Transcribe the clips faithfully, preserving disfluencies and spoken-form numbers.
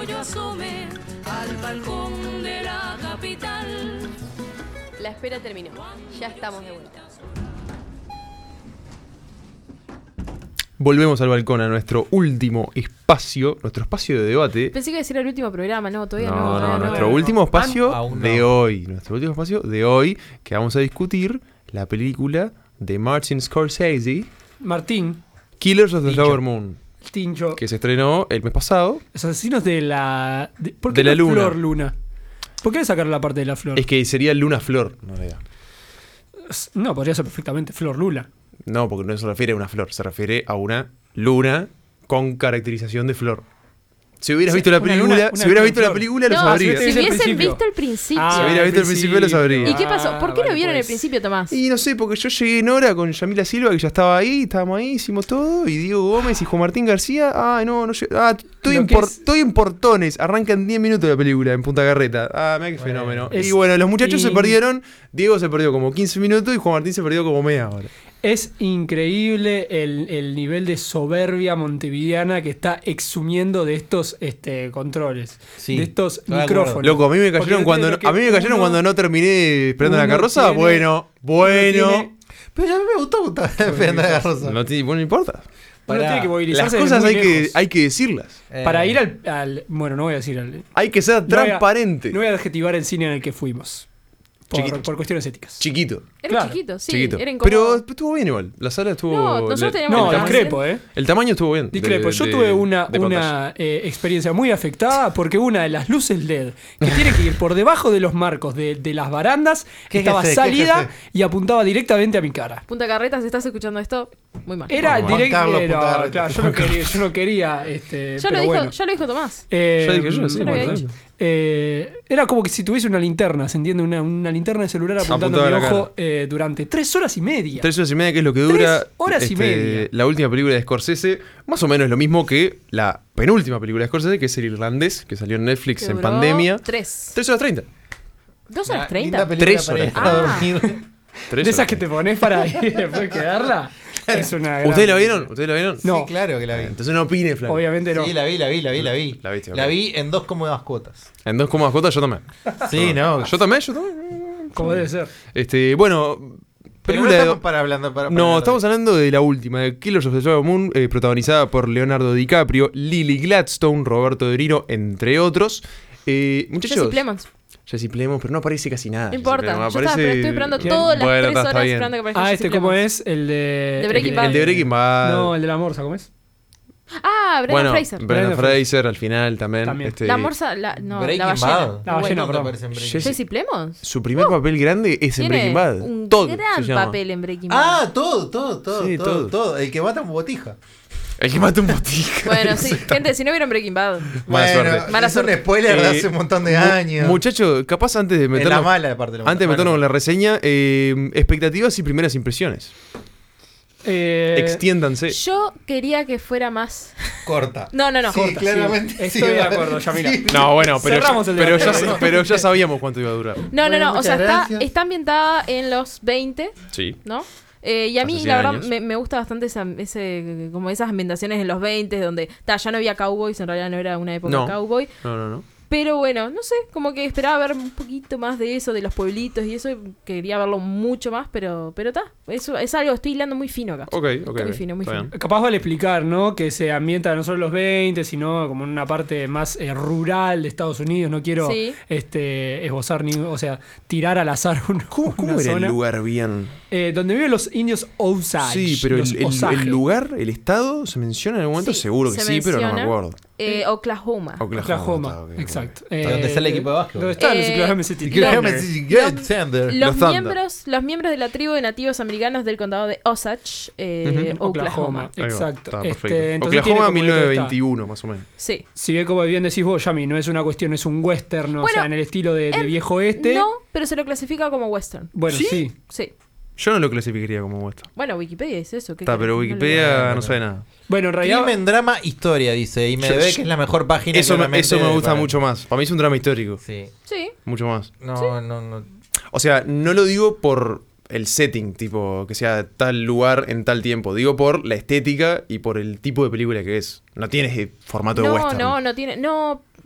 cuando yo asome al balcón de la capital. La espera terminó. Ya estamos de vuelta. Volvemos al balcón, a nuestro último espacio, nuestro espacio de debate. Pensé que iba a decir el último programa, no, todavía no. No, todavía no, no, nuestro no. último espacio Aún no. de hoy. Nuestro último espacio de hoy, que vamos a discutir la película de Martin Scorsese, Martín, Killers of the Tincho. Flower Moon, Tincho, que se estrenó el mes pasado. los asesinos de la... De, ¿Por qué De la no luna. Flor Luna? ¿Por qué sacar la parte de la flor? Es que sería Luna Flor, no realidad. No, podría ser perfectamente Flor Luna. No, porque no se refiere a una flor, se refiere a una luna con caracterización de flor. Si hubieras Sí, visto la una película, luna- una si hubieras luna visto la flor. película lo No, sabrías. sí, si es el hubiesen principio. visto el principio. Ah, Si hubiera visto el principio, lo sabría. ¿Y qué pasó? ¿Por qué Ah, lo vieron en el pues. principio, Tomás? Y no sé, porque yo llegué en hora con Yamila Silva, que ya estaba ahí, estábamos ahí, hicimos todo, y Diego Gómez y Juan Martín García, ah, no, no llegué, ah, estoy Lo en, que por- es- estoy en Portones, arranca en diez minutos la película en Punta Carreta, ah, mira qué Bueno, fenómeno. es- y bueno, los muchachos y- se perdieron, Diego se perdió como quince minutos y Juan Martín se perdió como media hora. Es increíble el, el nivel de soberbia montevideana que está exsumiendo de estos este, controles, Sí, de estos estoy de acuerdo. micrófonos. Loco, a mí me Porque cayeron no cuando tiene no- lo que a mí me cayeron uno- cuando no terminé esperando la uno carroza, tiene- bueno, bueno. uno tiene- Pero ya me gustó gustar esperando la rosa. No, te- bueno, no importa. uno Pará. tiene que Las movilizarse desde cosas muy hay que, lejos. hay que decirlas. Eh, Para ir al, al- Bueno, no voy a decir al... Hay que ser no voy a- transparente. No voy a adjetivar el cine en el que fuimos. Por, Chiquito. por cuestiones éticas. Chiquito. Era Claro, chiquito, sí. chiquito. Era incómodo. Pero estuvo bien igual. La sala estuvo. No, nosotros le- teníamos No, el discrepo, ¿eh? El tamaño estuvo bien. de- Discrepo. Yo de- tuve una, de pantalla. una eh, experiencia muy afectada porque una de las luces L E D que tiene que ir por debajo de los marcos de, de las barandas ¿Qué estaba jefe? ¿Qué salida jefe? y apuntaba directamente a mi cara. Punta Carreta, si estás escuchando esto, muy mal. Era Juan directo. Carlos Era- Punta Carreta. claro, yo no quería, yo no quería este, ya, pero lo dijo, bueno. ya lo dijo Tomás. Eh, Ya dije yo, sí, Ya lo había bueno, dicho. eh, era como que si tuviese una linterna, ¿se entiende? Una, una linterna de celular apuntando Apuntada a mi a la ojo eh, durante tres horas y media. Tres horas y media, que es lo que Tres dura. horas y este, media. La última película de Scorsese. Más o menos lo mismo que la penúltima película de Scorsese, que es El Irlandés, que salió en Netflix Que en duró pandemia. Tres. Tres horas treinta. Dos una horas linda treinta. película Tres para horas. ir a Ah. dormir. Tres De esas horas. que te pones para ir y después quedarla. Es una gran- ¿Ustedes la vieron? ¿Ustedes la vieron? No. Sí, claro que la vi. Entonces no opine, Flavio. Obviamente no. Sí, la vi, la vi, la vi, la vi. La viste, ok. La vi en dos cómodas cuotas. En dos comas J yo también. Sí, no. Yo también, yo también. Como debe ser. Este, bueno, Pero no película de- estamos para hablando. Para, para No, hablar estamos de- hablando de la última, de Killers of the Flower Moon, eh, protagonizada por Leonardo DiCaprio, Lily Gladstone, Roberto De Niro, entre otros. Eh, muchachos. Jesse Plemons. Jesse Plemons, pero no aparece casi nada. No Jesse importa. Plemons, Yo estaba aparece- estoy esperando ¿Quién? todas las Bueno, tres está- está horas bien. esperando que aparezca Ah, Jesse este, ¿cómo Plemons. es? El de. De Breaking el Bad. El de Breaking Bad. No, el de la morsa, ¿cómo es? Ah, Brendan bueno, Fraser. Brendan Brendan Fraser al final también. También. este, La morsa, la, no, Breaking la ballena. Bad. La Bueno. ballena, ¿Dónde perdón. aparece en Breaking Jesse- Jesse Plemons. Su primer papel grande es en Tiene Breaking Bad. un Todd gran se llama. papel en Breaking Bad. Ah, todo, todo, todo, Sí, todo, todo. todo. El que mata un botija. El que mata un botija. Bueno, sí, gente, si no vieron Breaking Bad, Mala bueno, suerte. Mala es un suerte. spoiler de Eh, hace un montón de mu- años. Muchacho, capaz antes de Es la meternos, mala parte de la antes de meternos con la reseña, eh, expectativas y primeras impresiones. Eh, Extiéndanse. yo quería que fuera más. corta. No, no, no. Sí, Corta, claramente. sí. sí, Estoy de va- acuerdo, Yamila. sí. No, bueno, pero, Cerramos el pero, debate. ya, pero ya sabíamos cuánto iba a durar. No, no, Bueno, no. O sea, muchas está, gracias. está ambientada en los veinte, Sí. ¿no? Eh, y a mí, Hace la cien verdad, años. me, me gusta bastante esa, ese, como esas ambientaciones en los veinte, donde ta, ya no había cowboys, en realidad no era una época No. cowboy. No, no, no. Pero bueno, no sé, como que esperaba ver un poquito más de eso, de los pueblitos y eso. Quería verlo mucho más, pero pero está. Eso es algo, estoy hilando muy fino acá. Ok, ok. Muy ok. fino, muy Está fino. bien. Capaz vale explicar, ¿no? Que se ambienta no solo en los veinte, sino como en una parte más eh, rural de Estados Unidos. No quiero Sí. este, esbozar ni, o sea, tirar al azar un- ¿Cómo, cómo una era zona. el lugar bien? Eh, donde viven los indios Osage. Sí, pero los el, el- Osage. el lugar, el estado, ¿se menciona en algún momento? Sí, Seguro que se sí, pero no me menciona. acuerdo. Eh, Oklahoma. Oklahoma, está, ok, ok. exacto. Donde está el equipo de básquetbol. ¿Dónde están Eh, los Oklahoma City Y que déjame Thunder? decir, Get Thunder. Los, Los Thunder. miembros, los miembros de la tribu de nativos americanos del condado de Osage, eh, Ujú, Oklahoma. Ahí va, Exacto. está, Este, perfecto. entonces tiene Oklahoma como mil toda novecientos esta- veintiuno, más o menos. Sí. Si bien como bien decís vos, Yami, no es una cuestión, es un western, o Bueno, sea, en el estilo de, de em, viejo oeste. No, pero se lo clasifica como western. Bueno, ¿Sí? sí. Sí. Yo no lo clasificaría como esto. Bueno, Wikipedia dice eso. ¿qué Está, querés? pero No le- Wikipedia no, no sabe nada. Bueno, en realidad. Crimen, drama, historia, dice. Y me Yo- ve yo- que es la mejor página. Eso me, claramente, eso me gusta para- mucho más. Para mí es un drama histórico. Sí. Sí. Mucho más. No, no, no. O sea, no lo digo por el setting, tipo, que sea tal lugar en tal tiempo. Digo por la estética y por el tipo de película que es. No tiene ese formato de No, western. no, no tiene. No,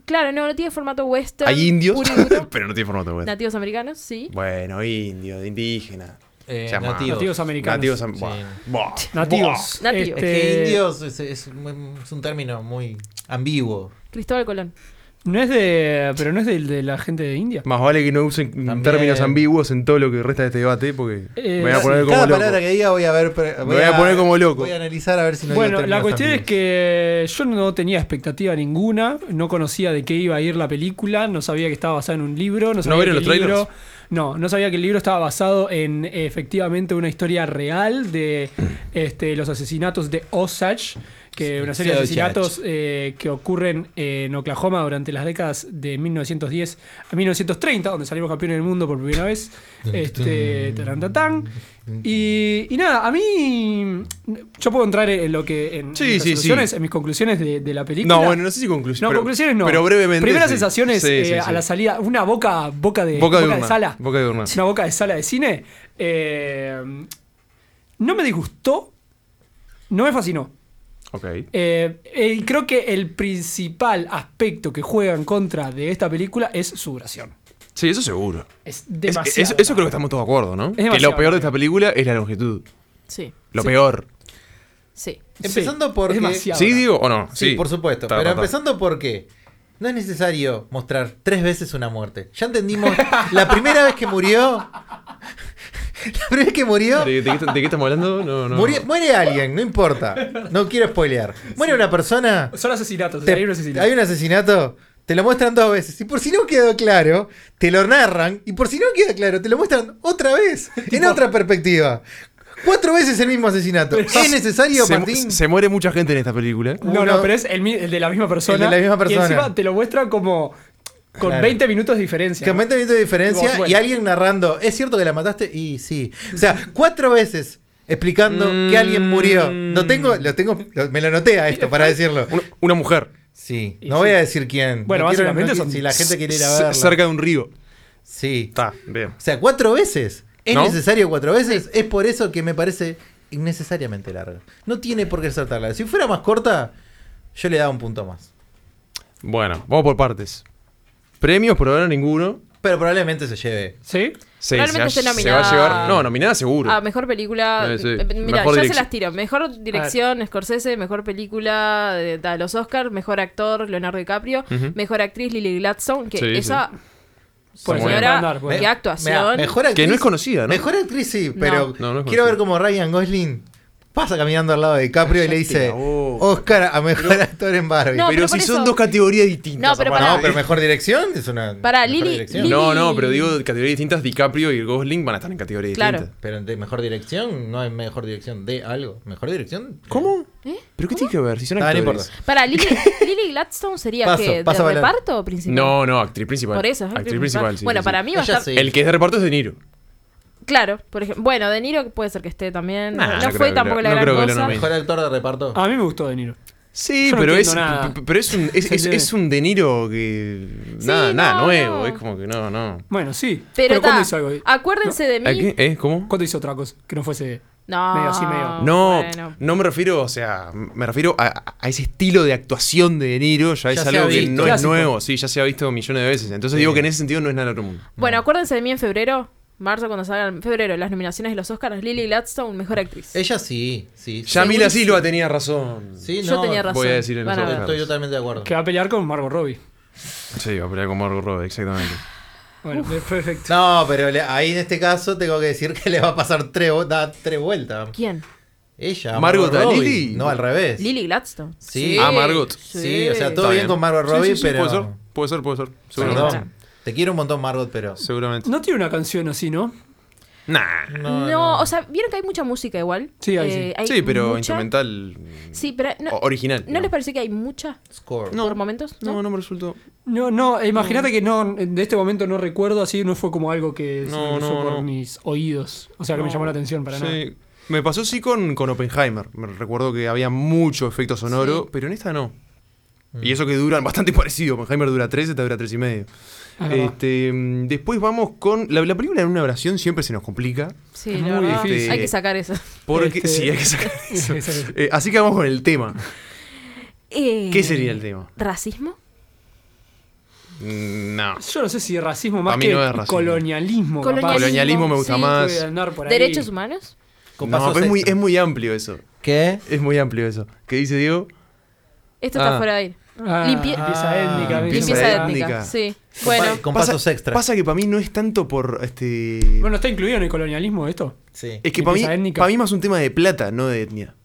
Claro, no, no tiene formato western. Hay indios, puro y duro. pero no tiene formato web. Nativos americanos, sí. Bueno, indios, indígenas. Eh, Se llama- nativos. Nativos americanos. Nativos am- Sí. buah, buah, Nativos. Nativos. Es que Este, indios es, es muy- es un término muy ambiguo. Cristóbal Colón. No es de. Pero no es de, de la gente de India. Más vale que no usen También. términos ambiguos en todo lo que resta de este debate, porque Eh, me voy a poner sí, como Cada loco. palabra que diga voy a ver. pre- voy a poner como loco. Voy a analizar a ver si no Bueno, digo la términos cuestión es ambiguos. que yo no tenía expectativa ninguna, no conocía de qué iba a ir la película, no sabía que estaba basada en un libro, no sabía vieron que el los libro, trailers? no, no sabía que el libro estaba basado en efectivamente una historia real de este, los asesinatos de Osage, que Sí, una serie de Osage. asesinatos eh, que ocurren en Oklahoma durante las décadas de mil novecientos diez a mil novecientos treinta, donde salimos campeones del mundo por primera vez. Este, tarantatán. Y, y nada, a mí yo puedo entrar en lo que en, Sí, mis sí, resoluciones, sí. en mis conclusiones de, de la película. No, bueno, no sé si conclusiones. No, pero, conclusiones no. Pero brevemente. Primeras sí. sensaciones Sí, eh, sí, a sí. la salida, una boca, boca de, Boca de boca de urna. sala. Boca de urna. Una boca de sala de cine. Eh, no me disgustó, no me fascinó. Ok. Eh, eh, creo que el principal aspecto que juega en contra de esta película es su duración. Sí, eso seguro. Es Es- demasiado. eso, eso creo que estamos todos de acuerdo, ¿no? Que demasiado lo peor de larga. esta película es la longitud. Sí. Lo Sí. peor. Sí. Empezando Sí, porque- es demasiado ¿Sí, larga. digo o no? Sí, por supuesto. Ta, pero ta, ta. empezando porque no es necesario mostrar tres veces una muerte. Ya entendimos. La primera vez que murió. La primera vez que murió. ¿De, de qué, de qué estamos hablando? No, no. Muere, muere alguien, no importa. No quiero spoilear. Muere una persona. Son asesinatos, te- hay un asesinato. hay un asesinato. Te lo muestran dos veces. Y por si no quedó claro, te lo narran. Y por si no queda claro, te lo muestran otra vez. En otra perspectiva. Cuatro veces el mismo asesinato. Pero- ¿Es necesario, se, Martín? se muere mucha gente en esta película. No, Uno- no, pero es el, mi- el de la misma persona. El de la misma persona. Y encima te lo muestra como con Claro. veinte minutos de diferencia. Que ¿no? veinte minutos de diferencia Digo, bueno. y alguien narrando, ¿es cierto que la mataste? Y sí. O sea, cuatro veces explicando Mm. que alguien murió. Lo tengo, lo tengo, lo- me lo anoté a esto para decirlo. Una, una mujer. Sí, Y no sí. voy a decir quién. Bueno, No quiero- básicamente no- son- si la gente quiere ir a C- verla. cerca de un río. Sí. Está, bien. O sea, cuatro veces. ¿Es ¿No? necesario cuatro veces? Es por eso que me parece innecesariamente larga. No tiene por qué ser tan larga. Si fuera más corta, yo le daba un punto más. Bueno, vamos por partes. Premios por ahora ninguno. Pero probablemente se lleve. ¿Sí? Sí, Probablemente se, esté va- se nominada- va a llevar. No, nominada seguro. Ah, mejor película. Eh, sí. eh, Mira, Mejor ya dirección. se las tiro. Mejor dirección, Scorsese. Mejor película, de, de los Oscars. Mejor actor, Leonardo DiCaprio. Ujú. Mejor actriz, Lily Gladstone. Que Sí, esa Pues Muy bien. señora, andar, pues. qué Me- actuación. mira, mejor actriz, Que no es conocida, ¿no? Mejor actriz sí, pero No, no es quiero conocida. ver cómo Ryan Gosling pasa caminando al lado de DiCaprio y le Cállate dice la boca. Oscar a mejor actor en Barbie. No, pero pero si por son eso- dos categorías distintas. No, pero aparte. pará. No, pero mejor dirección es una. Pará, mejor Lily- dirección. Lily- No, no, pero digo categorías distintas. DiCaprio y Gosling van a estar en categorías Claro. distintas. Pero de mejor dirección no hay mejor dirección de algo. Mejor dirección. ¿Cómo? ¿Eh? ¿Pero qué tiene que ver? Si son Ah, no actores. importa. Para Lily, Lily Gladstone sería Paso, que paso a de bailar. reparto o principal. No, no, actriz principal. Por eso, es actriz principal. sí, bueno, sí, sí. para mí va a Ella estar. sí. El que es de reparto es De Niro. Claro, por ejemplo. Bueno, De Niro puede ser que esté también. Nah, no no fue creo que tampoco lo- la no gran creo que lo cosa. nomine. Mejor actor de reparto. A mí me gustó De Niro. Sí, Yo no pero, es, entiendo nada. p- pero es un, es, Se es, entiende. es un De Niro que. Sí, nada, nada no, nuevo. no. Es como que no, no. Bueno, sí. Pero, ¿cuándo ta, hizo algo? acuérdense de ¿A mí. qué? ¿Eh? ¿Cómo? ¿Cuándo hizo otra cosa? Que no fuese. No, Medio así, medio. No, bueno. no me refiero, o sea, me refiero a, a ese estilo de actuación de De Niro, ya, Ya es se algo ha que visto. no Clásico. es nuevo, sí, ya se ha visto millones de veces. Entonces Sí. digo que en ese sentido no es nada del otro mundo. Bueno, acuérdense de mí en febrero. Marzo, cuando salgan en febrero las nominaciones de los Oscars. Lily Gladstone, mejor actriz. Ella sí, sí. Yamila Segurísimo. Silva tenía razón. Sí, Yo no, tenía razón. voy a decir en Van los a ver. Oscars. Estoy totalmente de acuerdo. Que va a pelear con Margot Robbie. Sí, va a pelear con Margot Robbie, exactamente. Bueno, perfecto. No, pero le- ahí en este caso tengo que decir que le va a pasar tres, vu- da tres vueltas. ¿Quién? Ella. ¿Margot a Robbie. Lily? No, al revés. Lily Gladstone. Sí. Ah, Margot. Sí, o sea, todo Está bien bien. con Margot Sí, Robbie, sí, sí, pero. Puede ser, puede ser, puede ser. Seguramente. Perdón. Te quiero un montón, Margot, pero. Seguramente. No tiene una canción así, ¿no? Nah. No, o sea, vieron que hay mucha música igual. Sí, hay, Eh, hay Sí, pero mucha. instrumental. Sí, pero no, o- original. ¿no les pareció que hay mucha Score. No. por momentos? No, no me resultó. No, no, imagínate que no, de este momento no recuerdo, así no fue como algo que se No, me cruzó no, por no. mis oídos. O sea, que me No. llamó la atención para nada. Sí. Me pasó sí con, con Oppenheimer. Me recuerdo que había mucho efecto sonoro, Sí. pero en esta no. Mm. Y eso que duran bastante parecido. Oppenheimer dura tres, esta dura tres y medio. Ah, no. Este, mm, después vamos con. La, la película en una oración siempre se nos complica. Sí, Es la muy verdad, difícil. hay que sacar eso. Porque. Este- Sí, hay que sacar eso. Sí, sí. Eh, así que vamos con el tema. Eh, ¿Qué sería el tema? ¿Racismo? Mm, No. Yo no sé si racismo más Pa' mí que no es racismo. colonialismo. capaz. Colonialismo, Colonialismo me gusta sí. más. Puede andar por ahí. ¿Derechos humanos? Con No, pasos pero es muy, extra. es muy amplio eso. ¿Qué? Es muy amplio eso. ¿Qué dice Diego? Esto está Ah. fuera de aire. Ah, Limpie- limpieza Ah, étnica. limpieza Limpieza étnica. étnica. Sí. Con Bueno, pa- con Pasa- pasos extra. Pasa que para mí no es tanto por este. Bueno, ¿está incluido en el colonialismo esto? Sí. es que para mí, limpieza étnica. para mí más un tema de plata, no de etnia.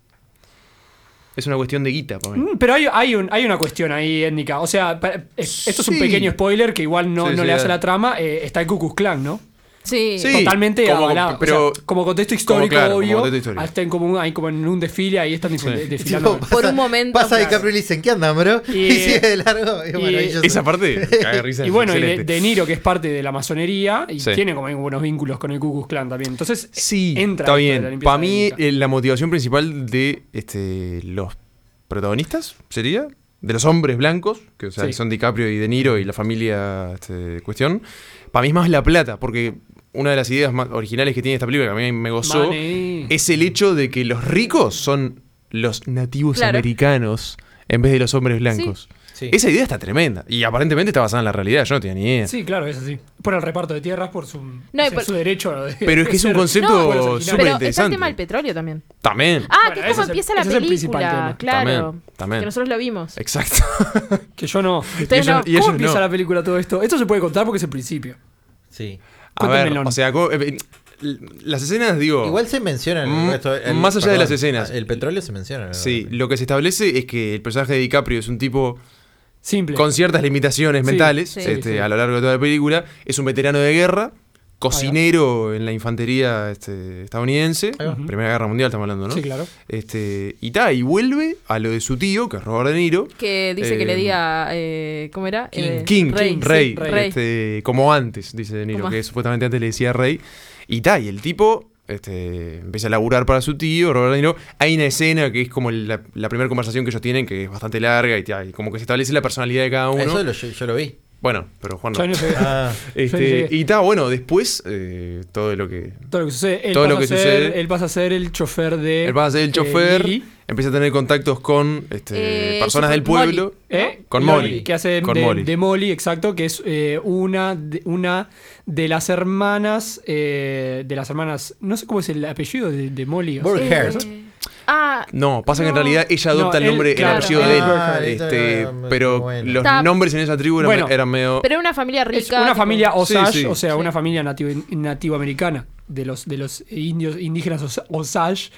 Es una cuestión de guita para mí. Mm, Pero hay, hay, un, hay una cuestión ahí étnica. O sea, pa- es- esto es un Sí. pequeño spoiler que igual no, Sí, no sí, le hace dale. a la trama. Eh, está el Ku Klux Klan, ¿no? sí. Sí. Totalmente como- avalado. pero- O sea, como contexto histórico, como, claro, como obvio. contexto histórico. Están como, un- ahí como en un desfile, ahí están dif- Sí. desfilando. Tipo, Por un momento, Pasa claro. DiCaprio y le dicen, ¿qué andan, bro? Y, Y- sigue de largo. Y, bueno, y- y yo Esa sé. parte, caga de risa. Y es bueno, y de, excelente. de Niro, que es parte de la masonería, y Sí. tiene como ahí buenos vínculos con el Ku Klux Klan también. Entonces, Sí, entra está esto de la bien. limpieza Para mí, étnica. eh, la motivación principal de este, los protagonistas sería de los hombres blancos, que o sea, Sí. son DiCaprio y De Niro y la familia este, cuestión. Para mí es más la plata, porque una de las ideas más originales que tiene esta película, que a mí me gozó, Money. es el hecho de que los ricos son los nativos Claro. americanos en vez de los hombres blancos. Sí. Esa idea está tremenda. Y aparentemente está basada en la realidad. Yo no tenía ni idea. Sí, claro, es así. Por el reparto de tierras, por su, No, y o sea, por- su derecho. de- Pero es que es un ser- concepto No, pueblos súper originarios. Pero está el interesante. tema del petróleo también. También. Ah, Bueno, que es ese como es el- empieza la ese es el principal película. tema. Claro. También, también. Que nosotros lo vimos. Exacto. Que yo no. Ustedes ellos- no. y ellos ¿Cómo empieza no. la película todo esto? Esto se puede contar porque es el principio. Sí. A ver, Cuéntemelo. o sea, co- eh, eh, las escenas, digo. Igual se menciona en el Mm, resto. el- más allá de perdón, las escenas. El petróleo se menciona. en el- Sí, lo que se establece es que el personaje de DiCaprio es un tipo Simple. con ciertas limitaciones Sí, mentales sí. este, Sí, sí. a lo largo de toda la película. Es un veterano de guerra, cocinero en la infantería este, estadounidense. Ahí va. Primera Guerra Mundial estamos hablando, ¿no? Sí, claro. Este, y ta, y vuelve a lo de su tío, que es Robert De Niro. Que dice que Eh, le diga. Eh, ¿Cómo era? King. Eh, King, Rey. King, Rey, sí, Rey. Este, como antes, dice De Niro, Como- que supuestamente antes le decía Rey. Y ta, y el tipo este, empieza a laburar para su tío, Robert De Niro. Hay una escena que es como la, la primera conversación que ellos tienen, que es bastante larga, y, ta, y como que se establece la personalidad de cada uno. Eso lo- yo, yo lo vi. Bueno, pero Juan no. Yo no sé. Ah, Este, yo llegué. y ta, bueno, después eh, todo lo que... Todo lo que sucede. Él Todo pasa lo que a ser, sucede. Él pasa a ser el chofer de. Él va a ser el eh, chofer, Lily. empieza a tener contactos con este, Eh, personas su- del pueblo. Molly. ¿Eh? Con Loli, Molly. Que hace de, Con de- Molly. de Molly, exacto, que es eh, una, de, una de las hermanas. eh, de las hermanas. No sé cómo es el apellido de, de Molly. o sea, Burkhurst. Eh, ah, No, pasa que en No. realidad ella adopta No, el nombre, él, claro, el apellido él de él. Ah, Este, esto era- pero bueno. los Está- nombres en esa tribu eran, Bueno, eran medio. pero era una familia rica. Es una tipo- familia Osage, Sí, sí. o sea, Sí. una familia nativo, nativo americana de los, de los indios, indígenas Os- Osage,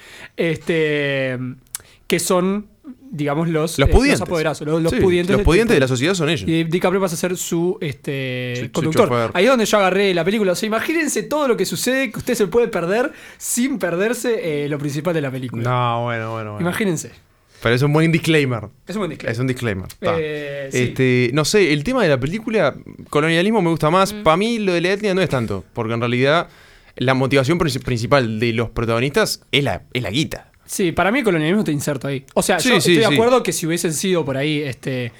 este, que son, digamos, los, Los eh, pudientes. apoderados, los, los Sí, pudientes. los pudientes de la sociedad son ellos. Y DiCaprio pasa a ser su este, Su- su conductor. chofer. Ahí es donde yo agarré la película. O sea, imagínense todo lo que sucede que usted se puede perder sin perderse eh, lo principal de la película. No, bueno, bueno, bueno. Imagínense. Pero es un buen disclaimer. Es un buen disclaimer. Es un disclaimer. ta. Eh, sí. Este, no sé, el tema de la película, colonialismo me gusta más. Para mí lo de la etnia no es tanto, porque en realidad la motivación prin- principal de los protagonistas es la, es la guita. Sí, para mí el colonialismo te inserto ahí. O sea, Sí, yo sí, estoy de sí. acuerdo que si hubiesen sido por ahí este,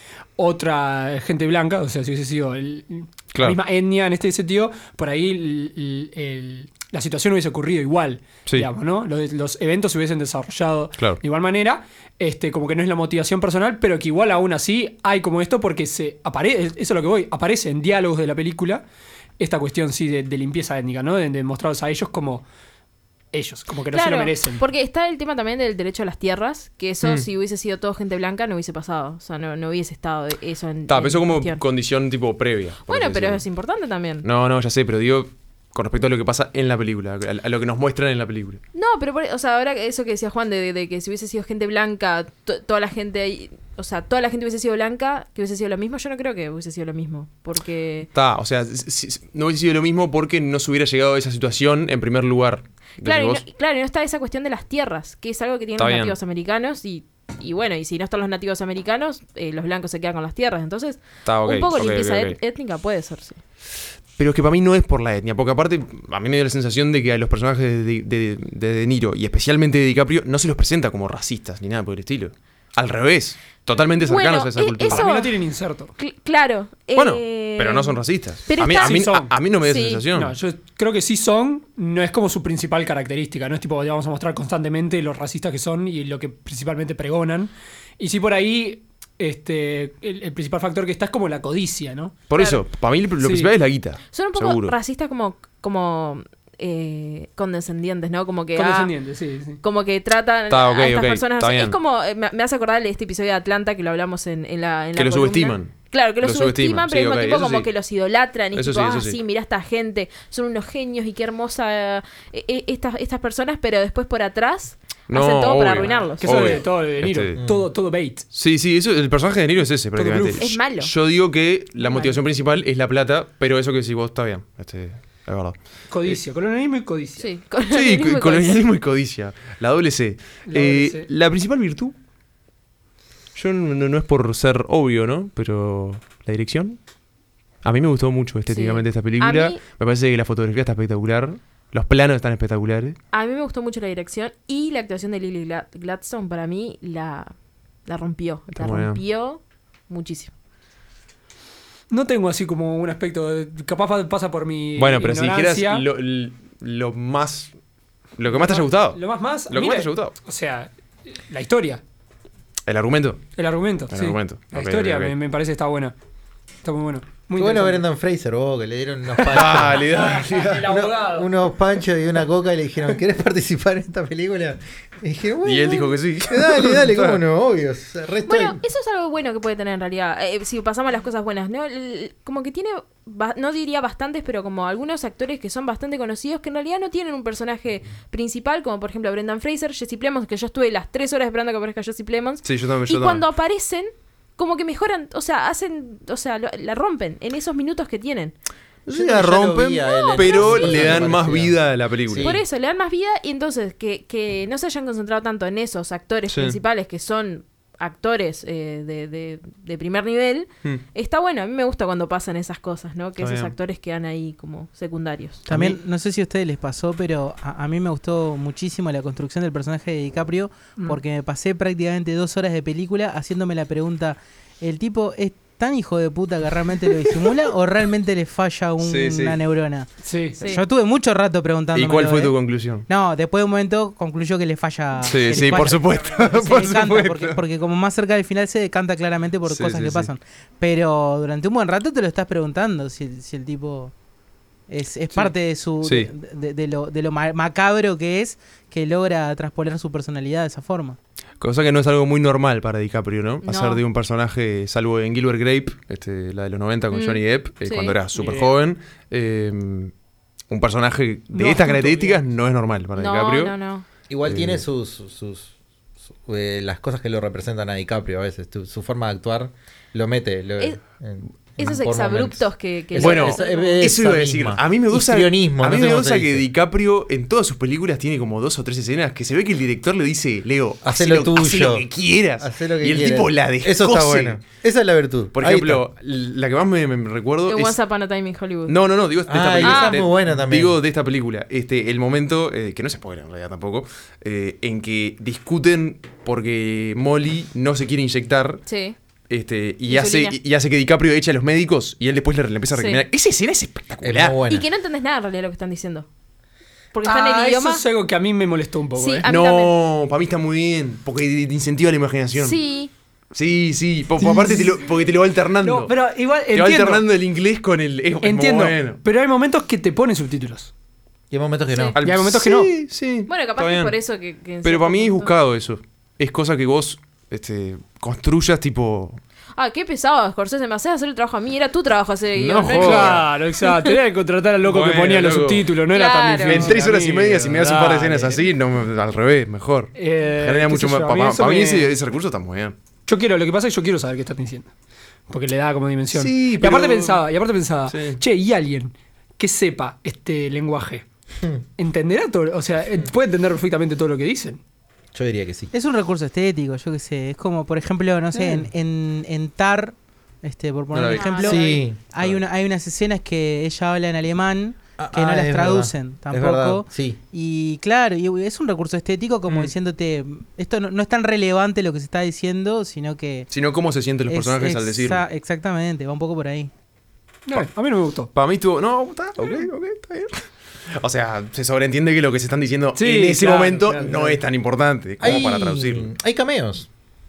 otra gente blanca, o sea, si hubiese sido el- Claro. la misma etnia en este sentido, por ahí el- el- el- la situación hubiese ocurrido igual, Sí. digamos, ¿no? Los, los eventos se hubiesen desarrollado Claro. de igual manera, este, como que no es la motivación personal, pero que igual aún así hay como esto porque se aparece, eso es lo que voy, aparece en diálogos de la película esta cuestión sí de, de limpieza étnica, ¿no? De, de mostrarlos a ellos como ellos, como que no se lo merecen. Porque está el tema también del derecho a las tierras, que eso Mm. si hubiese sido todo gente blanca no hubiese pasado, o sea, no, no hubiese estado eso en, Ta, en pero eso como cuestión. condición tipo previa. por Bueno, así pero decirlo. es importante también. No, no, ya sé, pero digo con respecto a lo que pasa en la película, a, a lo que nos muestran en la película. No, pero por- o sea, ahora que eso que decía Juan de, de- de que si hubiese sido gente blanca, to- toda la gente ahí, o sea, toda la gente hubiese sido blanca, que hubiese sido lo mismo, yo no creo que hubiese sido lo mismo, porque Ta, o sea, si- si- no hubiese sido lo mismo porque no se hubiera llegado a esa situación en primer lugar. claro, y no, ¿Decís vos? claro, y no está esa cuestión de las tierras, que es algo que tienen Está los bien. nativos americanos y y bueno, y si no están los nativos americanos, eh, los blancos se quedan con las tierras, entonces Ta, ok, un poco ok, limpieza ok, ok. et- étnica puede ser, sí. Pero es que para mí no es por la etnia, porque aparte a mí me dio la sensación de que a los personajes de De, de- de De Niro y especialmente de DiCaprio no se los presenta como racistas ni nada por el estilo. Al revés, totalmente cercanos Bueno, a esa e- cultura. eso- Para mí no tienen inserto. Cl- claro. Bueno, eh, pero no son racistas. pero a, mí, está- a, mí, Sí son. a- a mí no me da Sí. esa sensación. No, yo creo que sí son, no es como su principal característica, no es tipo, vamos a mostrar constantemente los racistas que son y lo que principalmente pregonan. Y sí por ahí este, el, el principal factor que está es como la codicia, ¿no? Por Claro. eso, para mí lo Sí. principal es la guita. Son un poco seguro. racistas como, como eh, condescendientes, ¿no? Como que ah, Condescendiente, sí, sí. como que tratan Está, ok, a estas ok, personas. está es bien. como, eh, me, me hace acordar de este episodio de Atlanta que lo hablamos en, en la en Que la lo columna. subestiman. Claro, que lo, Lo subestiman, subestiman, pero al sí, mismo ok, tiempo eso como sí. que los idolatran y Eso tipo, sí, eso ah, sí. sí, mira esta gente, son unos genios y qué hermosa eh, eh, estas, estas personas, pero después por atrás No, hacen todo para obvio. arruinarlos. Que eso Obvio. de todo de Niro. Este- Todo, todo bait. Sí, sí, eso, el personaje de Niro es ese, prácticamente. bluff. Es malo. Yo digo que la Es motivación malo. principal es la plata, pero eso que decís vos está bien. Este, es verdad. Codicia, colonialismo y codicia. Sí, Sí, colonialismo y co- colonialismo y codicia. La doble C. La Eh, doble C. la principal virtud. Yo no, no- no es por ser obvio, ¿no? Pero la dirección. A mí me gustó mucho estéticamente Sí. esta película. A mí- Me parece que la fotografía está espectacular. Los planos están espectaculares. A mí me gustó mucho la dirección y la actuación de Lily Glad- Gladstone para mí la, la rompió. Está la buena. rompió muchísimo. No tengo así como un aspecto. de- capaz pa- pasa por mi. Bueno, pero si dijeras ignorancia. lo, lo más. Lo que más te haya gustado. Lo más más. Lo que mira, más te haya gustado. O sea, la historia. El argumento. El argumento. El sí. argumento. La Ok, historia ok, ok. Me, me parece que está buena. Está muy bueno. Muy Qué bueno ver a interesante. Brendan Fraser, vos, que le dieron unos panchos. Dale, dale, dale. El abogado. uno- unos panchos y una coca y le dijeron, ¿querés participar en esta película? Y, dijeron, bueno, Y él dijo que sí. Dale, dale, cómo no, obvio. o sea, re estoy. Bueno, eso es algo bueno que puede tener en realidad. Eh, si pasamos a las cosas buenas, ¿no? El- como que tiene, ba- no diría bastantes, pero como algunos actores que son bastante conocidos que en realidad no tienen un personaje principal, como por ejemplo Brendan Fraser, Jesse Plemons, que yo estuve las tres horas esperando que aparezca Jesse Plemons. Sí, yo también. Y Yo cuando también. aparecen, como que mejoran, o sea, hacen, o sea, lo- la rompen en esos minutos que tienen. Sí, Yo la ya lo rompen, vi a él en pero cosas le que dan me más parecía. vida a la película. Sí. Por eso, le dan más vida y entonces que, que no se hayan concentrado tanto en esos actores Sí. principales que son actores eh, de, de- de primer nivel, Hmm. está bueno. A mí me gusta cuando pasan esas cosas, ¿no? Que Está esos bien. actores quedan ahí como secundarios. También, no sé si a ustedes les pasó, pero a, a mí me gustó muchísimo la construcción del personaje de DiCaprio, Mm. porque me pasé prácticamente dos horas de película haciéndome la pregunta, ¿el tipo es tan hijo de puta que realmente lo disimula o realmente le falla un- Sí, sí. una neurona? Sí. Sí. Yo tuve mucho rato preguntándome. ¿Y cuál fue tu conclusión? No, después de un momento concluyó que le falla. que Sí, le sí, falla. por supuesto. Se por decanta, supuesto. porque, porque como más cerca del final se decanta claramente por Sí, cosas sí, que sí. pasan. Pero durante un buen rato te lo estás preguntando si, el- si el tipo es, es parte de su Sí. de, de- de lo, de lo ma- macabro que es que logra trasponer su personalidad de esa forma. Cosa que no es algo muy normal para DiCaprio, ¿no? No. Hacer de un personaje, salvo en Gilbert Grape, este, la de los noventa con Mm, Johnny Depp, eh, sí. cuando era súper Bien. joven. eh, un personaje de No, estas justo, características bien. no es normal para No, DiCaprio. no, no. Igual Eh, tiene sus, sus, sus- su- eh, las cosas que lo representan a DiCaprio a veces. Tu- su forma de actuar lo mete. Lo, Es- en- Esos por exabruptos momentos. que... que Esa- Bueno, esa- como- eh, Eso iba a esa decir. misma. A mí me gusta, Histrionismo, a mí no sé me cómo gusta se que dice. DiCaprio en todas sus películas tiene como dos o tres escenas que se ve que el director le dice, Leo, Hacé hacé lo lo, tuyo. hacé lo que quieras. Hacé lo que y el quieras. tipo la descose. Eso está bueno. Esa es la virtud. Por Ahí ejemplo, la que más me, me recuerdo En es... Once Upon a Time in Hollywood. No, no, no, digo de esta Ah, película. esa es De- muy buena también. Digo de esta película. Este, el momento, eh, que no se spoiler en realidad tampoco, eh, en que discuten porque Molly no se quiere inyectar. Sí. Este, y, hace, Insulina. y hace que DiCaprio eche a los médicos y él después le, le empieza a Sí. recriminar. Esa escena es está. Es espectacular. muy buena. Y que no entendés nada en realidad lo que están diciendo. Porque está Ah, en el idioma. eso es algo que a mí me molestó un poco. Sí, eh. a mí No, para mí está muy bien. Porque te te incentiva la imaginación. Sí. Sí, sí. po- po- aparte, te lo- porque te lo va alternando. No, pero igual te va entiendo. alternando el inglés con el. Es, es muy Entiendo. bueno. Pero hay momentos que te ponen subtítulos. Y hay momentos que Sí. no. Al- Y hay momentos que sí, no. Sí, Bueno, capaz está que es bien. por eso que... que en Pero cierto para mí es punto- buscado eso. Es cosa que vos este, construyas tipo. Ah, qué pesado, Scorsese, me haces hacer el trabajo a mí. Era tu trabajo hacer el guión, No no el jodas. mío. Claro, exacto. Tenía que contratar al loco que Bueno, ponía los loco. subtítulos, no era tan Claro. difícil. En tres horas y amigo, media, si me das un par de escenas dale. así, no, me- al revés, mejor. Eh, Genera qué mucho sé más. yo, a Para, mí eso para mí me- ese, ese recurso está muy bien. Yo quiero, lo que pasa es que yo quiero saber qué estás diciendo. Porque le da como dimensión. Sí, y pero- aparte pensaba, y aparte pensaba, Sí. che, y alguien que sepa este lenguaje, ¿entenderá todo? O sea, eh, puede entender perfectamente todo lo que dicen. Yo diría que sí. Es un recurso estético, yo qué sé. Es como, por ejemplo, no sé, en, en, en Tar, este, por poner No la un vi. ejemplo, Ah, Sí. hay, una, hay unas escenas que ella habla en alemán Ah, que no ah, las es traducen verdad. Es verdad, tampoco. sí. Y claro, y es un recurso estético como Mm. diciéndote, esto no, no es tan relevante lo que se está diciendo, sino que... Sino cómo se sienten los es personajes al decirlo. exa- Exactamente, va un poco por ahí. No, a mí no me gustó. Para mí estuvo. No, está, ok, ok, está bien. O sea, se sobreentiende que lo que se están diciendo Sí, en ese claro, momento claro, no claro. es tan importante como Hay, para traducirlo. hay cameos.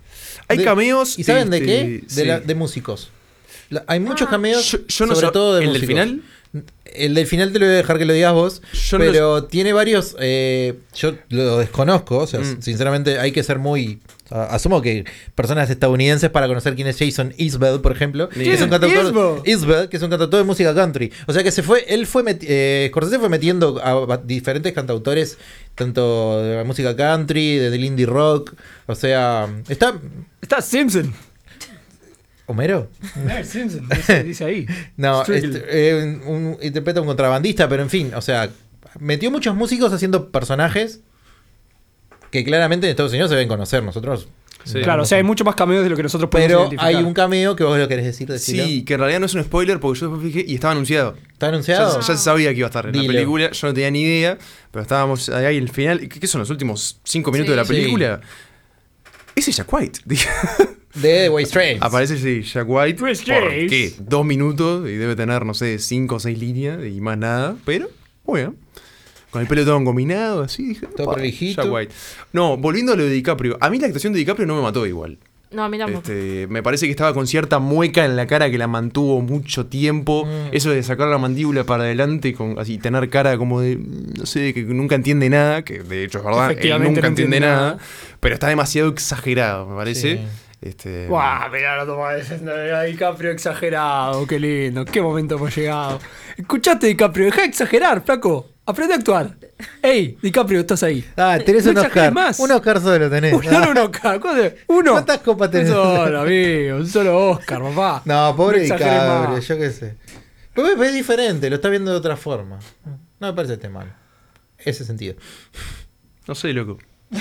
Hay De- cameos. ¿Y saben de este, qué? De, sí. la- de músicos. La- hay muchos Ah. cameos, Yo, yo no sobre sé, todo de ¿el músicos. del final? El del final te lo voy a dejar que lo digas vos, Yo no pero tiene varios, eh, yo lo desconozco, o sea, Mm. sinceramente hay que ser muy, o sea, asumo que personas estadounidenses para conocer quién es Jason Isbell, por ejemplo, Ni que es un idea. cantautor, Isbell. Isbell, que es un cantautor de música country, o sea que se fue, él fue, meti- eh, Scorsese fue metiendo a ba- diferentes cantautores, tanto de la música country, de, del indie rock, o sea, está, Está Simpson. ¿Homero? Ah, Simpson, dice, dice ahí. No, Strickland. este, eh, un, un- interpreta a un contrabandista, pero en fin, o sea, metió muchos músicos haciendo personajes que claramente en Estados Unidos se deben conocer. Nosotros. Sí. Claro, o sea, hay mucho más cameos de lo que nosotros podemos Pero identificar. hay un cameo que vos lo querés decir, decilo. Sí, que en realidad no es un spoiler porque yo después fijé y estaba anunciado. ¿Está Ya, anunciado? ya se sabía que iba a estar en Dilo. la película, yo no tenía ni idea, pero estábamos ahí en el final. ¿Qué, qué son los últimos cinco minutos Sí. de la Sí. película? Ese es Jack White. Dije. De The Way Strange. Aparece sí, Jack White. Chris por, James. ¿qué? Dos minutos y debe tener, no sé, cinco o seis líneas y más nada. Pero, bueno. Con el pelo todo engominado, así. Dije, Todo "Opa, prolijito". Jack White. No, volviendo a lo de DiCaprio. A mí la actuación de DiCaprio no me mató igual. No, mira, Este, me parece que estaba con cierta mueca en la cara que la mantuvo mucho tiempo. Mm. Eso de sacar la mandíbula para adelante, con así tener cara como de, no sé, que nunca entiende nada, que de hecho es verdad, él Efectivamente nunca no entiende entiende nada, nada. pero está demasiado exagerado, me parece. Sí. Este, ¡Guau! Mirá la toma de DiCaprio exagerado. Qué lindo. Qué momento hemos llegado. Escuchaste, DiCaprio. Deja de exagerar, flaco. Aprende a actuar. Ey, DiCaprio, estás ahí. Ah, tenés No un exageres Oscar. más. Un Oscar solo tenés. Uno, no, uno, acá. ¿Cuánto? Uno. ¿Cuántas copas tenés? Un solo, amigo. Un solo Oscar, papá. No, pobre No exageres DiCaprio, más. yo qué sé. Pero es diferente, lo está viendo de otra forma. No me parece este mal. Ese sentido. no sé, loco.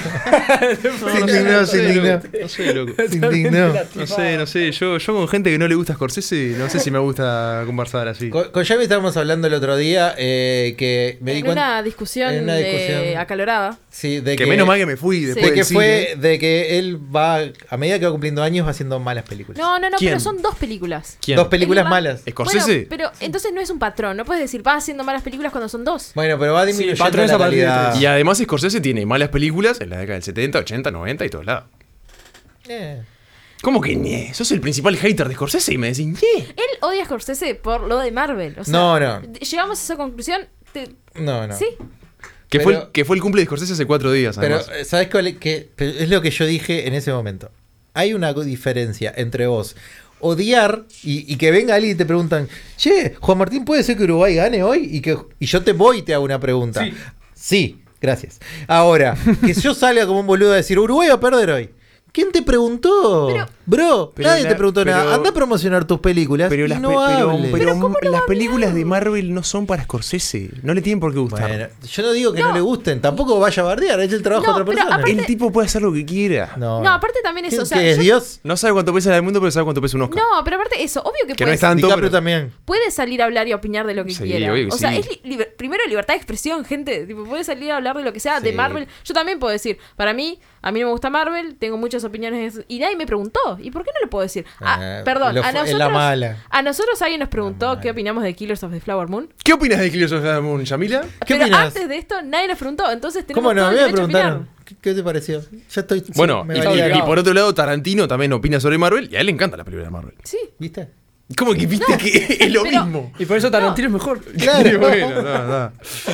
Se indignó, se indignó. No sé, loco. Se indignó. No sé, no sé. Yo, yo con gente que no le gusta Scorsese, no sé si me gusta conversar así. Con, con Jamie estábamos hablando el otro día eh, que me di en cuenta. una discusión, en una de- discusión. acalorada. Sí, de Que que, menos mal que me fui después de que del fue cine. de que él va a medida que va cumpliendo años va haciendo malas películas. No, no, no, ¿Quién? pero son dos películas. ¿Quién? Dos películas Es malas. ¿Scorsese? Bueno, pero entonces no es un patrón. No puedes decir, vas haciendo malas películas cuando son dos. Bueno, pero va disminuyendo patrón es la a partir de calidad. tres. Y además Scorsese tiene malas películas en la década del setenta, ochenta, noventa y todos lados. Eh. ¿Cómo que ñe? Sos el principal hater de Scorsese y me decís ñe. Él odia a Scorsese por lo de Marvel. O sea, No, no. Llegamos a esa conclusión. te- No, no. Sí. Que, Pero- fue el, que fue el cumple de Scorsese hace cuatro días, Pero, además. eh, ¿sabes cuál es? Que, pero es lo que yo dije en ese momento. Hay una diferencia entre vos odiar y, y que venga alguien y te preguntan, che, Juan Martín, ¿puede ser que Uruguay gane hoy? Y que y yo te voy y te hago una pregunta. Sí. Sí, gracias. Ahora, que yo salga como un boludo a decir, Uruguay va a perder hoy. ¿Quién te preguntó? Pero- Bro, Pero nadie la- te preguntó pero- nada. Anda a promocionar tus películas Pero y las, no pe- pero- hables. pero las películas de Marvel no son para Scorsese. No le tienen por qué gustar. Bueno, yo no digo que no. le gusten, tampoco vaya a bardear, es el trabajo No, de otra pero persona. aparte- El tipo puede hacer lo que quiera. No, No, aparte también eso. ¿Qué- O sea, qué es yo- Dios? No sabe cuánto pesa el mundo, pero sabe cuánto pesa un Oscar. No, pero aparte eso. Obvio que, Que no puede, es tanto, DiCaprio pero- también. puede salir a hablar y opinar de lo que Sí, quiera. obvio que O sea, sí. es li- liber- primero libertad de expresión, gente. Tipo, puede salir a hablar de lo que sea, de Sí. Marvel. Yo también puedo decir, para mí, a mí no me gusta Marvel, tengo muchas opiniones y nadie me preguntó. ¿Y por qué no lo puedo decir? Ah, Eh, perdón, lo a fu- es nosotros, la mala. a nosotros alguien nos preguntó mala. qué opinamos de Killers of the Flower Moon. ¿Qué opinas de Killers of the Moon, Yamila? ¿Qué pero opinas? antes de esto nadie nos preguntó, entonces tenemos ¿Cómo no? todo A el mí me derecho a opinar. preguntaron. ¿Qué, qué te pareció? Ya estoy. Bueno, me y, valía. y- y por otro lado, Tarantino también opina sobre Marvel y a él le encanta la película de Marvel. Sí. ¿Viste? ¿Cómo que viste que es lo pero- mismo? Y por eso Tarantino es mejor. Claro. Bueno, no, no.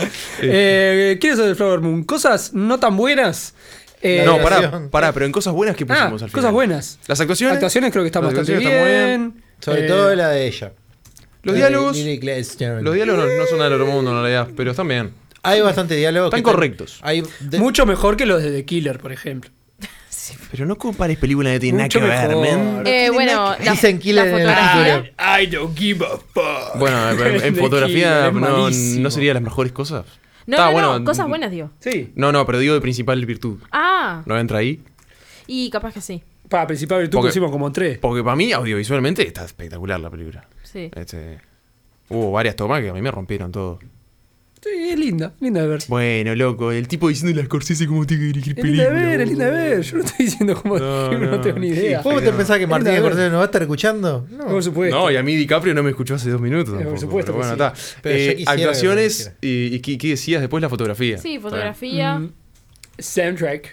Eh, ¿Quieres saber Flower Moon? Cosas no tan buenas. Eh, No, relación. pará, pará, pero en cosas buenas que ah, pusimos al final. cosas buenas. Las actuaciones. Actuaciones creo que están Las bastante actuaciones bien. están muy Sobre Eh, todo la de ella. Los La de diálogos. Lily Gladstone. Los diálogos no, no son del otro mundo en realidad, pero están bien. Hay bastante diálogo. Están que correctos. Hay de- Mucho mejor que los de The Killer, por ejemplo. Pero no compares películas que tienen nada Mucho que ver, mejor. man. Eh, bueno, la, Dicen Killer la en el fotografía. título. I don't give a fuck. Bueno, en, en The fotografía Killer, es no, malísimo. no serían las mejores cosas. No, Está no, bueno. no, cosas buenas, digo. Sí. No, no, pero digo de principal virtud. Ah, ¿No entra ahí? y capaz que sí. Para principal virtud Porque- pusimos como tres. Porque para mí, audiovisualmente, está espectacular la película. Sí. Este, hubo varias tomas que a mí me rompieron todo. Sí, es linda, linda de ver. Bueno, loco, el tipo diciendo las Scorsese como tiene que dirigir Es linda de películas. ver, es linda de ver. Yo no estoy diciendo como No, no, no. tengo ni idea. ¿Vos te pensás que Es Martín linda de ver. Scorsese nos va a estar escuchando? No. Por supuesto. No, y a mí DiCaprio no me escuchó hace dos minutos. por tampoco, supuesto pero que bueno, sí. está. Pero yo Eh, quisiera que actuaciones lo y, y ¿qué, qué decías después la fotografía. Sí, fotografía. Mm, soundtrack.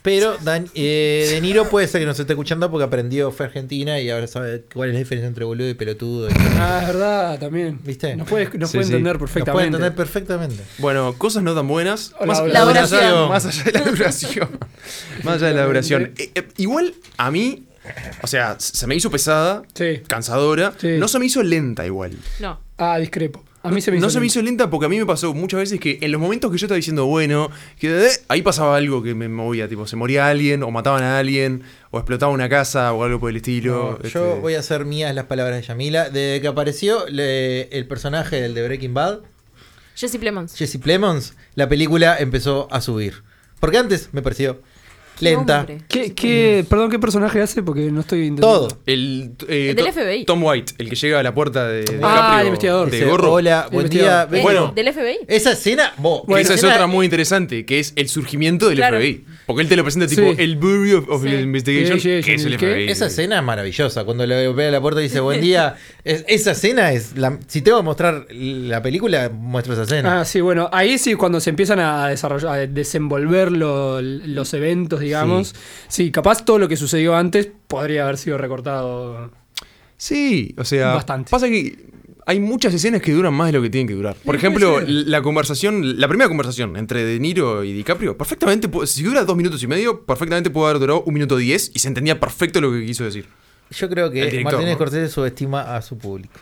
Pero Dan, eh, De Niro puede ser que nos esté escuchando porque aprendió, fue a Argentina y ahora sabe cuál es la diferencia entre boludo y pelotudo. Y Ah, es verdad, también. ¿Viste? Nos puede, nos Sí, puede sí. entender Nos perfectamente. puede entender perfectamente. Bueno, cosas no tan buenas. La Más, duración. más allá- duración. más allá de la duración. Más allá de la duración. Eh, eh, igual, a mí, o sea, se me hizo pesada, Sí. cansadora. Sí. No se me hizo lenta igual. No. Ah, discrepo. A mí se me no hizo se me lento. hizo lenta porque a mí me pasó muchas veces que en los momentos que yo estaba diciendo, bueno, que eh, ahí pasaba algo que me movía, tipo, se moría alguien, o mataban a alguien, o explotaba una casa, o algo por el estilo. No, este- yo voy a hacer mías las palabras de Yamila. Desde que apareció le- el personaje del de Breaking Bad, Jesse Plemons. Jesse Plemons, la película empezó a subir. Porque antes me pareció Qué lenta. hombre. ¿Qué, qué, perdón, ¿qué personaje hace? Porque no estoy entendiendo. Todo. El, eh, El del To- F B I. Tom White, el que llega a la puerta de, de Ah, DiCaprio, el investigador. de Dice, gorro. hola, buen día. Investigador. ven- Eh, Bueno. ¿Del F B I? Esa escena, vos, Bueno, esa esa es escena- otra muy interesante, que es el surgimiento del Claro. F B I. Porque él te lo presenta tipo Sí. el Bureau of, of Sí. Investigation, Sí, sí, que es sí, el ¿qué? F B I. Esa escena es maravillosa. Cuando le ve a la puerta y dice buen día. Es- esa escena es. La, si tengo que mostrar la película, muestro esa escena. Ah, sí, bueno, ahí sí cuando se empiezan a desarrollar, a desenvolver lo- los eventos, digamos. Sí. capaz todo lo que sucedió antes podría haber sido recortado. Sí, o sea, Bastante. pasa que hay muchas escenas que duran más de lo que tienen que durar. Por ejemplo, puede ser. la conversación, la primera conversación entre De Niro y DiCaprio, perfectamente, pu- si dura dos minutos y medio, perfectamente puede haber durado un minuto diez y se entendía perfecto lo que quiso decir. Yo creo El que director, Martínez ¿no? Scorsese subestima a su público.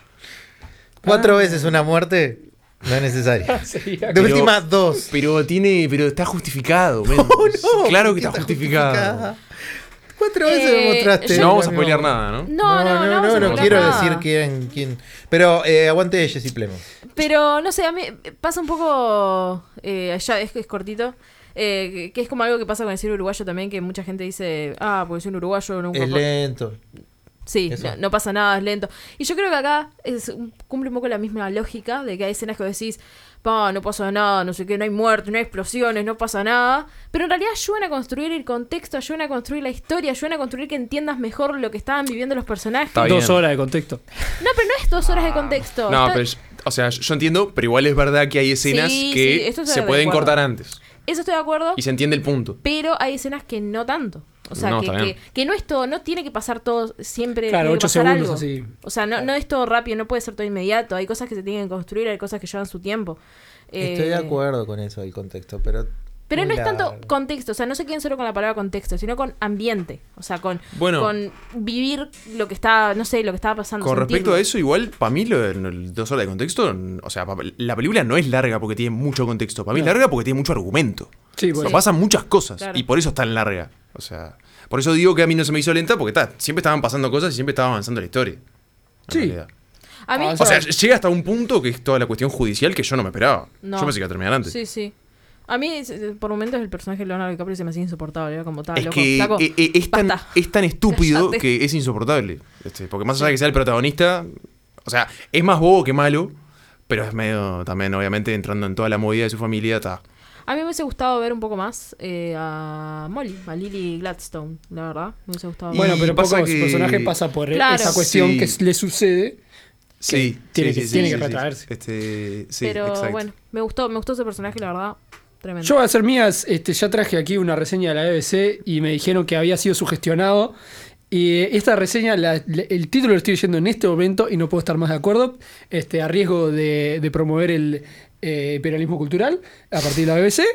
Cuatro veces una muerte no es necesario. Sería- De Pero- última, dos. Pero tiene, pero está justificado, men. No, Claro que ¿por está qué justificado. justificada? Cuatro veces Eh, demostraste. yo- No vamos a No, spoilear nada, ¿no? No, no, no. no, vamos a no, spoilear quiero nada. decir quién, quién. Pero eh, aguante Jesse Plemons. Pero no sé, a mí pasa un poco. Eh, ya es que es cortito. eh, que, que es como algo que pasa con el cine uruguayo también, que mucha gente dice, ah, porque soy un uruguayo, nunca. Es lento. Sí, Eso. no, no pasa nada, es lento. Y yo creo que acá es, un- cumple un poco la misma lógica de que hay escenas que decís, pa, no pasa nada, no sé qué, no hay muerte, no hay explosiones, no pasa nada. Pero en realidad ayudan a construir el contexto, ayudan a construir la historia, ayudan a construir que entiendas mejor lo que estaban viviendo los personajes. Está bien. Dos horas de contexto. No, pero no es dos horas de contexto. No, está- pero, yo- o sea, yo entiendo, pero igual es verdad que hay escenas Sí, sí, que esto estoy se de pueden acuerdo. cortar antes Eso estoy de acuerdo. y se entiende el punto. Pero hay escenas que no tanto. O sea, No, que, está que, bien. que no es todo, no tiene que pasar todo siempre. Claro, tiene que ocho pasar segundos algo. así. O sea, no, no es todo rápido, no puede ser todo inmediato. Hay cosas que se tienen que construir, hay cosas que llevan su tiempo. Estoy de Eh, acuerdo con eso del contexto, pero. Pero no muy es tanto largo. contexto, o sea, no se queden solo con la palabra contexto, sino con ambiente. O sea, con, Bueno. con vivir lo que está, no sé, lo que estaba pasando. Con respecto sentirlo. a eso, igual, para mí, lo de el dos horas de contexto, o sea, pa- la película no es larga porque tiene mucho contexto. Para mí es larga porque tiene mucho argumento. Sí, O bueno. sea, pasan muchas cosas Claro. y por eso es tan larga. O sea, por eso digo que a mí no se me hizo lenta porque ta, siempre estaban pasando cosas y siempre estaba avanzando la historia. en Sí. realidad. A mí, Ah, O sea, llega hasta un punto que es toda la cuestión judicial que yo no me esperaba. No. Yo pensé que iba a terminar antes. sí, sí. A mí, es- por momentos, el personaje de Leonardo DiCaprio se me hacía insoportable. Era como tal, Es loco, que flaco, eh, eh, es, tan, basta. es tan estúpido Cállate. que es insoportable. Este, porque más allá de que sea el protagonista, o sea, es más bobo que malo, pero es medio también, obviamente, entrando en toda la movida de su familia, está. A mí me hubiese gustado ver un poco más eh, a Molly, a Lily Gladstone, la verdad. Me hubiese gustado Y Bueno, más. pero pasa poco que- su personaje pasa por Claro. esa cuestión Sí. que le sucede. Sí, tiene sí, que- sí, tiene sí, que sí, retraerse. sí. Este, sí, Pero exacto. bueno, me gustó, me gustó ese personaje, la verdad. Tremendo. Yo voy a hacer mías, este, ya traje aquí una reseña de la B B C y me dijeron que había sido sugestionado. Y esta reseña, la- la- el título lo estoy leyendo en este momento y no puedo estar más de acuerdo, este, a riesgo de, de promover el eh, imperialismo cultural a partir de la B B C.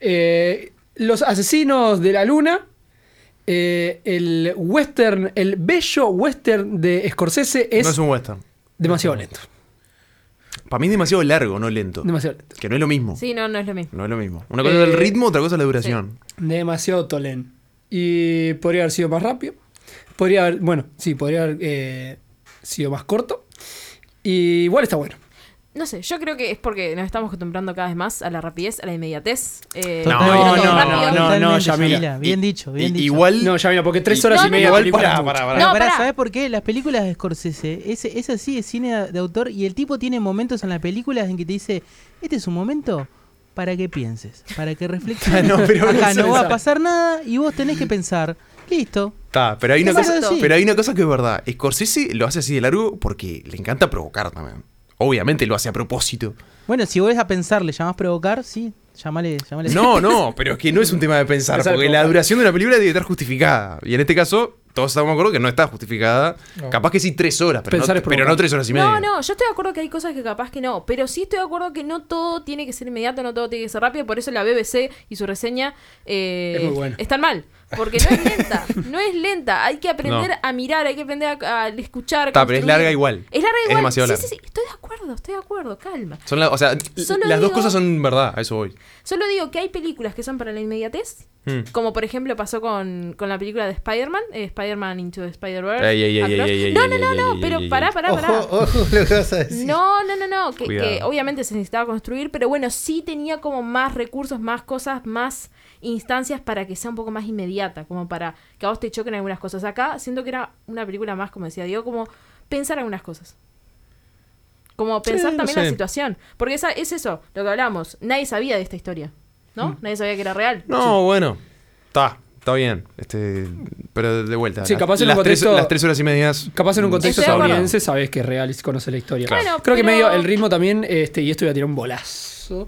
Eh, los asesinos de la luna, eh, el western, el bello western de Scorsese es, No es un western. demasiado lento. Para mí es demasiado largo, no lento. Demasiado lento. Que no es lo mismo. Sí, no, no es lo mismo. No es lo mismo. Una cosa Eh, es el ritmo, otra cosa es la duración. Demasiado tolén. Y podría haber sido más rápido. Podría haber, bueno, sí, podría haber eh, sido más corto. Y igual está bueno. No sé, yo creo que es porque nos estamos acostumbrando cada vez más a la rapidez, a la inmediatez. Eh, No, todo no, rápido. no, no, no, Totalmente, Yamila. Yamila, Bien Y- dicho, bien y- dicho. Igual. No, ya mira, porque tres Y- horas no, y media no, de no. película Pará, es mucho. pará, pará. Pero No, pará, pará. ¿sabes por qué? Las películas de Scorsese, ese, es así, es cine de autor y el tipo tiene momentos en las películas en que te dice, este es un momento para que pienses, para que reflexiones. No, pero Acá no no va es- a pasar nada y vos tenés que pensar, listo. Está, pero hay una Exacto. cosa, pero hay una cosa que es verdad. Scorsese lo hace así de largo porque le encanta provocar también. Obviamente lo hace a propósito. Bueno, si volvés a pensar, le llamás provocar, sí, Llamale, llamale. No, no, pero es que no es un tema de pensar, Pensar porque como- la duración de una película debe estar justificada. Y en este caso, todos estamos de acuerdo que no está justificada. No. Capaz que sí tres horas, pero, Pensar no, es pero provocar. no tres horas y media. No, no, yo estoy de acuerdo que hay cosas que capaz que no, pero sí estoy de acuerdo que no todo tiene que ser inmediato, no todo tiene que ser rápido, por eso la B B C y su reseña eh, Es muy buena. están mal, porque no es lenta, no es lenta, hay que aprender No. a mirar, hay que aprender a, a escuchar. a Está, pero es construir. larga igual. Es larga Es igual, demasiado sí, larga. sí, sí, estoy de acuerdo, estoy de acuerdo, calma. Son la- o sea, Solo las dos digo- cosas son verdad, a eso voy. Solo digo que hay películas que son para la inmediatez, Mm. como por ejemplo pasó con, con la película de Spider-Man, eh, Spider-Man Into the Spider-Verse. Ey, ey, ey, Across. ey, ey, ey, no, ey, no, no, ey, no, ey, pero ey, ey. pará, pará, pará. Ojo, ojo lo que vas a decir. No, no, no, no, que, Cuidado. que obviamente se necesitaba construir, pero bueno, sí tenía como más recursos, más cosas, más instancias para que sea un poco más inmediata, como para que a vos te choquen algunas cosas. Acá siento que era una película más, como decía Diego, como pensar algunas cosas. Como pensar no también sé. la situación. Porque esa, es eso, lo que hablamos. Nadie sabía de esta historia, ¿no? Nadie sabía que era real. No, bueno. Está, está bien. Este, pero de vuelta. Sí, las- capaz en un las, tres, contexto- las tres horas y medias. Capaz en un contexto Estoy de acuerdo. estadounidense sabes que es real y se conoce la historia. Claro. Bueno, Creo que pero- medio el ritmo también, este, y esto voy a tirar un bolazo,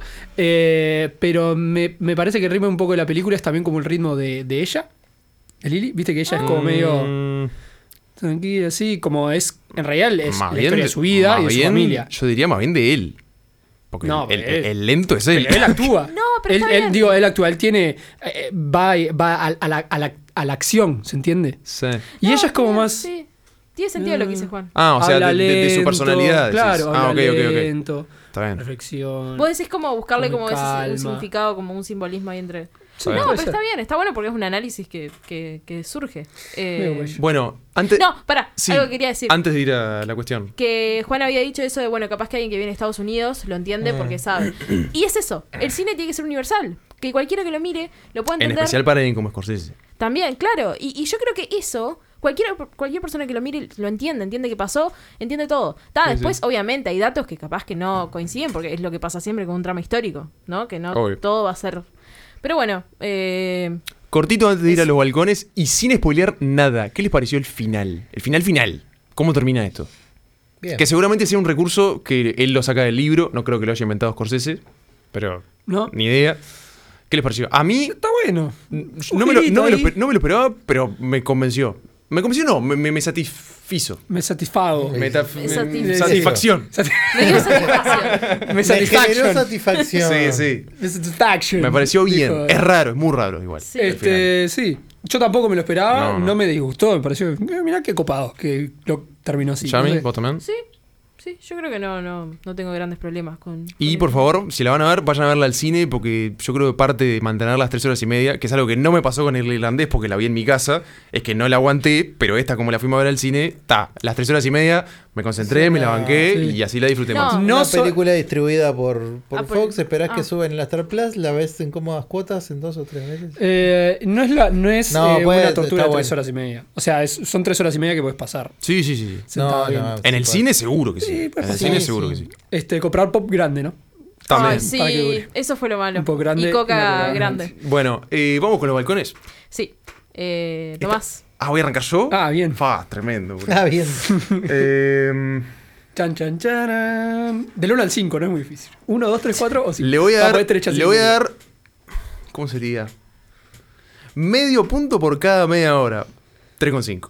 eh, pero me, me parece que el ritmo un poco de la película es también como el ritmo de, de ella, de Lily. Viste que ella es como medio Mm, tranquila, así, como es, en realidad es más la bien historia de su vida más y de su bien, familia. Yo diría más bien de él. Porque No, el, pero él- el lento es él. Pero él actúa. No, pero él, está él- bien. digo, él actúa, él tiene, eh, va, va a, a la, a, la, a la acción, ¿se entiende? Sí. Y No, ella es como tiene- más... Sí. Tiene sentido lo que dice Juan. Ah, o sea, habla de, de- de su lento, personalidad. decís. Claro, ah, ok, habla ok, ok. lento, Está bien. reflexión. Vos decís como buscarle Con como ese, calma. un significado, como un simbolismo ahí entre... Sí, No, puede pero ser. está bien, está bueno porque es un análisis que, que, que surge. Eh, Medio güey. Bueno, antes. no, pará, sí, algo que quería decir. Antes de ir a la cuestión. Que Juan había dicho eso de, bueno, capaz que alguien que viene de Estados Unidos lo entiende porque sabe. Y es eso, el cine tiene que ser universal. Que cualquiera que lo mire lo pueda En entender. especial para alguien como Scorsese. También, claro. Y, y yo creo que eso, cualquier, cualquier persona que lo mire lo entiende, entiende qué pasó, entiende todo. Ta, Sí, después, sí. obviamente, hay datos que capaz que no coinciden, porque es lo que pasa siempre con un drama histórico, ¿no? Que no Obvio. todo va a ser... Pero bueno, eh, Cortito antes de ir a los balcones y sin spoilear nada. ¿Qué les pareció el final? El final final. ¿Cómo termina esto? Bien. Que seguramente sea un recurso que él lo saca del libro. No creo que lo haya inventado Scorsese. Pero ¿No? ni idea. ¿Qué les pareció? A mí Está bueno. no me, lo, no, me lo, ahí. esper- no me lo esperaba, pero me convenció. Me convenció no, me, me, me satisfizo. Me satisfago. Me, ta- Me me- satisfizo. satisfacción. me dio satisfacción. Me Me generó satisfaction. satisfacción. Sí, sí. Me satisfaction. Me pareció bien. Dijo. Es raro, es muy raro igual. Sí. el final. Este, sí. Yo tampoco me lo esperaba, No, no, no. me disgustó, me pareció, eh, mirá qué copado que lo terminó así. ¿Yami? no sé. ¿Vos también? Sí, sí, yo creo que no, no, no tengo grandes problemas con... Y con por eso. favor, si la van a ver, vayan a verla al cine porque yo creo que parte de mantener las tres horas y media, que es algo que no me pasó con el irlandés porque la vi en mi casa, es que no la aguanté, pero esta como la fuimos a ver al cine, está, las tres horas y media, me concentré, Sí, me la no. banqué Sí. y así la disfruté No. más. No Una so- película distribuida por, por Ah, por- Fox, esperás ah. que suba en la Star Plus, la ves en cómodas cuotas en dos o tres meses. Eh, no es, la, no es No, eh, puede- una tortura está de tres bueno. horas y media. O sea, es- son tres horas y media que puedes pasar. Sí, sí, sí. sentado bien. En el sí, cine seguro que sí. Sí, pues en el sí, cine sí. seguro que sí. Este, comprar pop grande, ¿no? También. Ay, sí, para que dure. eso fue lo malo. Un poco grande Y y coca una coca grande. Bueno, eh, vamos con los balcones. Sí. Eh, Esta- Tomás. Ah, voy a arrancar yo. Ah, bien. Fa, tremendo. boludo. Ah, bien. Eh, Chan, chan, charan. Del uno al cinco, no es muy difícil. uno, dos, tres, cuatro o cinco. le voy a dar. derecha, Le voy a dar. ¿Cómo sería? Medio punto por cada media hora. tres coma cinco.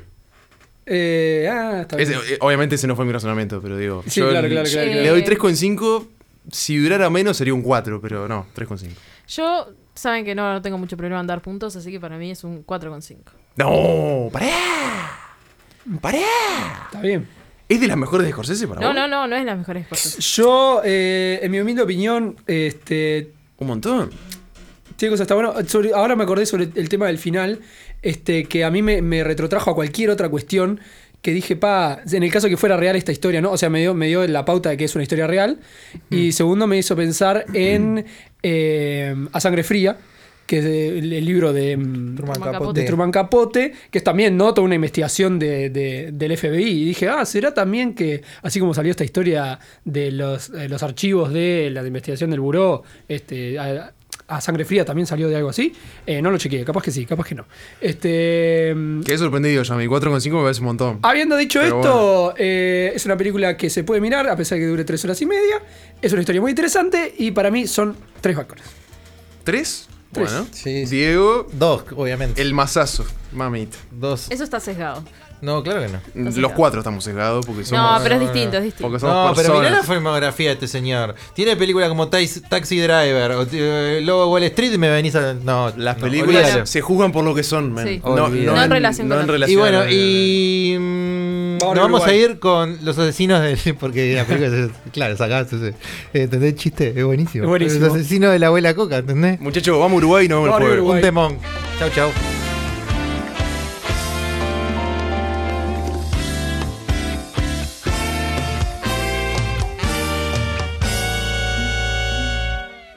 Eh, ah, está bien. Ese, eh, obviamente ese no fue mi razonamiento, pero digo. Sí, yo claro, el- claro, claro, Eh, Le claro. doy tres coma cinco. Si durara menos sería un cuatro, pero no, tres coma cinco. Yo, saben que no, no tengo mucho problema en dar puntos, así que para mí es un cuatro coma cinco. ¡No! ¡Pará! ¡Pará! Está bien. ¿Es de las mejores de Scorsese para No, vos? no, no, no es las mejores cosas. Yo, eh, en mi humilde opinión, este, Un montón. chicos, está bueno. Sobre- ahora me acordé sobre el tema del final, este, que a mí me, me retrotrajo a cualquier otra cuestión que dije, pa, en el caso que fuera real esta historia, ¿no? O sea, me dio, me dio la pauta de que es una historia real. Y segundo, me hizo pensar en eh, A Sangre Fría, que es el, el libro de, mm, Truman Truman Capote. de Truman Capote, que es también, ¿no? Toda una investigación de, de- del F B I. Y dije, ah, ¿será también que, así como salió esta historia de los, eh, los archivos de la investigación del buró, este, a- a Sangre Fría también salió de algo así. Eh, no lo chequeé, capaz que sí, capaz que no. Este, Quedé sorprendido ya, mi cuatro coma cinco me parece un montón. habiendo dicho Pero esto, eh, es una película que se puede mirar a pesar de que dure tres horas y media. Es una historia muy interesante y para mí son tres balcones. ¿Tres? Tres. Bueno. Sí, sí. Diego, Dos, obviamente. el mazazo, mamita. Dos. Eso está sesgado. No, claro que no. Entonces Los no. cuatro estamos sesgados porque somos... No, pero es no, no. distinto, es distinto. Porque somos No, pero personas. mirá la filmografía de este señor. Tiene películas como Taxi, Taxi Driver o eh, Lobo de Wall Street y me venís a... No, Las no, películas olvídalo. se juzgan por lo que son, man. Sí. No, Olvídalo. No en relación no con en la- relación Y bueno, a la- y... mm, Vamos nos a vamos a Uruguay. ir con Los Asesinos de... Porque la película es... Claro, sacaste ese... ¿Entendés el chiste? Es buenísimo. Es buenísimo. Los Asesinos de la Abuela Coca, ¿entendés? Muchachos, vamos a Uruguay y nos vemos Vamos a el jueves. Uruguay. Un temón. Chau, chau.